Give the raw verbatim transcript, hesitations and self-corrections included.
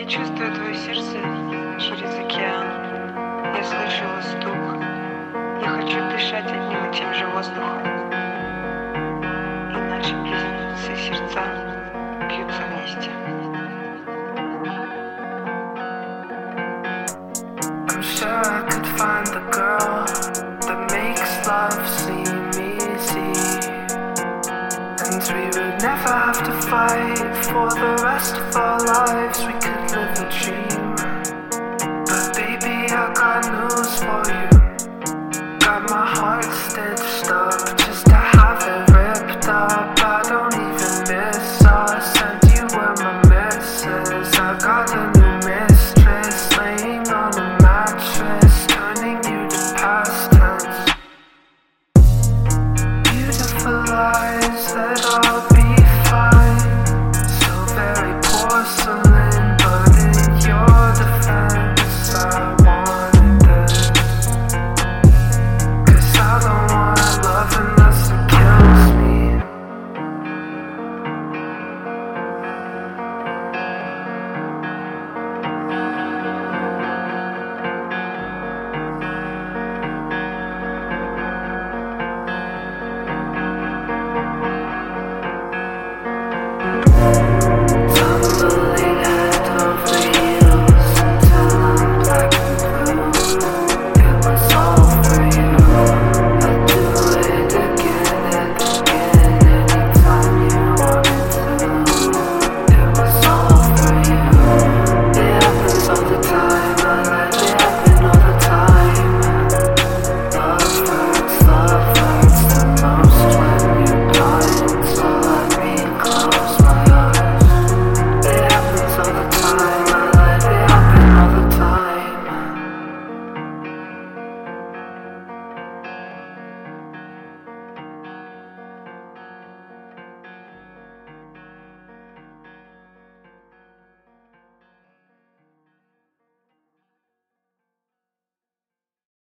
Я чувствую твое сердце через океан. Я слышу его стук. Я хочу дышать одним и тем же воздухом. И наши близнецы сердца бьются вместе. I'm sure I could find the girl that makes love seem easy, and we would never have to fight for the rest of our lives. We could live a dream. But baby, I got news for you. Got my heart stitched up just to have it ripped up. I don't even miss us, and you were my missus. I got the